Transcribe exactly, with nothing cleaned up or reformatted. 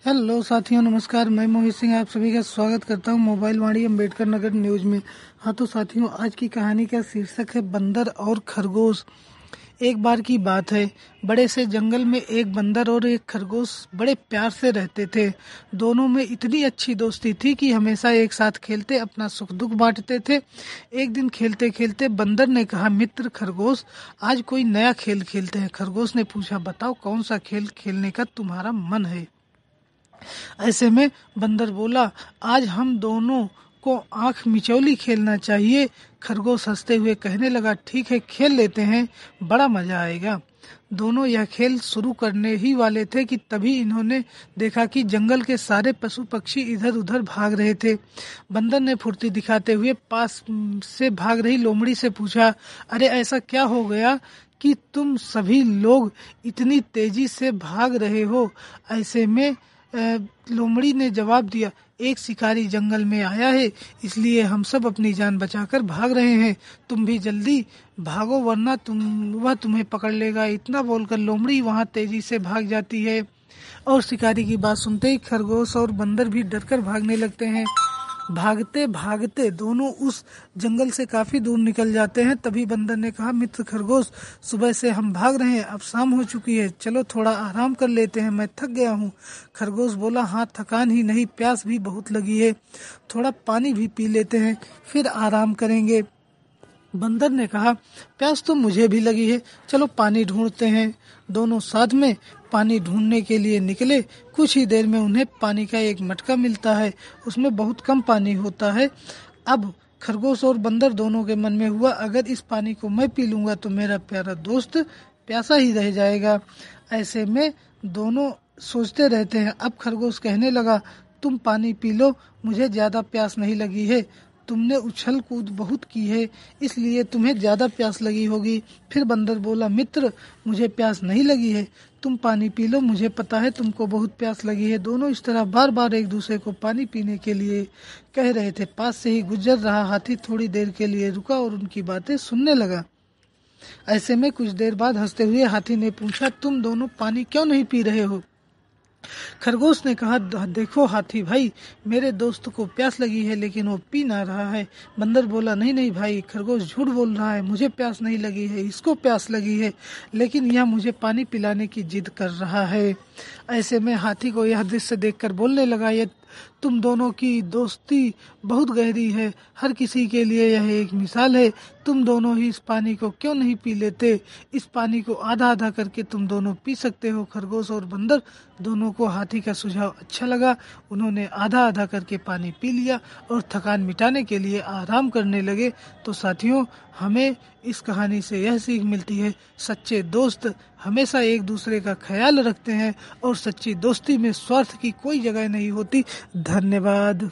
Hello साथियों, नमस्कार। मैं मोहित सिंह आप सभी का स्वागत करता हूं मोबाइल वाणी अम्बेडकर नगर न्यूज में। हाँ तो साथियों, आज की कहानी का शीर्षक है बंदर और खरगोश। एक बार की बात है, बड़े से जंगल में एक बंदर और एक खरगोश बड़े प्यार से रहते थे। दोनों में इतनी अच्छी दोस्ती थी कि हमेशा एक साथ खेलते, अपना सुख दुख बांटते थे। एक दिन खेलते खेलते बंदर ने कहा, मित्र खरगोश, आज कोई नया खेल खेलते हैं। खरगोश ने पूछा, बताओ कौन सा खेल खेलने का तुम्हारा मन है। ऐसे में बंदर बोला, आज हम दोनों को आंख मिचौली खेलना चाहिए। खरगोश हंसते हुए कहने लगा, ठीक है, खेल लेते हैं, बड़ा मजा आएगा। दोनों यह खेल शुरू करने ही वाले थे कि तभी इन्होंने देखा कि जंगल के सारे पशु पक्षी इधर उधर भाग रहे थे। बंदर ने फुर्ती दिखाते हुए पास से भाग रही लोमड़ी से पूछा, अरे ऐसा क्या हो गया कि तुम सभी लोग इतनी तेजी से भाग रहे हो। ऐसे में लोमड़ी ने जवाब दिया, एक शिकारी जंगल में आया है, इसलिए हम सब अपनी जान बचाकर भाग रहे हैं। तुम भी जल्दी भागो, वरना तुम वह तुम्हें पकड़ लेगा। इतना बोलकर लोमड़ी वहां तेजी से भाग जाती है और शिकारी की बात सुनते ही खरगोश और बंदर भी डरकर भागने लगते हैं। भागते भागते दोनों उस जंगल से काफी दूर निकल जाते हैं। तभी बंदर ने कहा, मित्र खरगोश, सुबह से हम भाग रहे हैं, अब शाम हो चुकी है, चलो थोड़ा आराम कर लेते हैं, मैं थक गया हूँ। खरगोश बोला, हाँ, थकान ही नहीं, प्यास भी बहुत लगी है, थोड़ा पानी भी पी लेते हैं, फिर आराम करेंगे। बंदर ने कहा, प्यास तो मुझे भी लगी है, चलो पानी ढूंढते हैं। दोनों साथ में पानी ढूंढने के लिए निकले। कुछ ही देर में उन्हें पानी का एक मटका मिलता है, उसमें बहुत कम पानी होता है। अब खरगोश और बंदर दोनों के मन में हुआ, अगर इस पानी को मैं पी लूंगा तो मेरा प्यारा दोस्त प्यासा ही रह जाएगा। ऐसे में दोनों सोचते रहते हैं। अब खरगोश कहने लगा, तुम पानी पी लो, मुझे ज्यादा प्यास नहीं लगी है, तुमने उछल कूद बहुत की है, इसलिए तुम्हें ज्यादा प्यास लगी होगी। फिर बंदर बोला, मित्र, मुझे प्यास नहीं लगी है, तुम पानी पी लो, मुझे पता है तुमको बहुत प्यास लगी है। दोनों इस तरह बार बार एक दूसरे को पानी पीने के लिए कह रहे थे। पास से ही गुजर रहा हाथी थोड़ी देर के लिए रुका और उनकी बातें सुनने लगा। ऐसे में कुछ देर बाद हंसते हुए हाथी ने पूछा, तुम दोनों पानी क्यों नहीं पी रहे हो। खरगोश ने कहा, देखो हाथी भाई, मेरे दोस्त को प्यास लगी है लेकिन वो पी ना रहा है। बंदर बोला, नहीं नहीं भाई, खरगोश झूठ बोल रहा है, मुझे प्यास नहीं लगी है, इसको प्यास लगी है, लेकिन यह मुझे पानी पिलाने की जिद कर रहा है। ऐसे में हाथी को यह दृश्य देखकर बोलने लगा, ये तुम दोनों की दोस्ती बहुत गहरी है, हर किसी के लिए यह एक मिसाल है। तुम दोनों ही इस पानी को क्यों नहीं पी लेते, इस पानी को आधा आधा करके तुम दोनों पी सकते हो। खरगोश और बंदर दोनों को हाथी का सुझाव अच्छा लगा। उन्होंने आधा आधा करके पानी पी लिया और थकान मिटाने के लिए आराम करने लगे। तो साथियों, हमें इस कहानी से यह सीख मिलती है, सच्चे दोस्त हमेशा एक दूसरे का ख्याल रखते हैं और सच्ची दोस्ती में स्वार्थ की कोई जगह नहीं होती। धन्यवाद।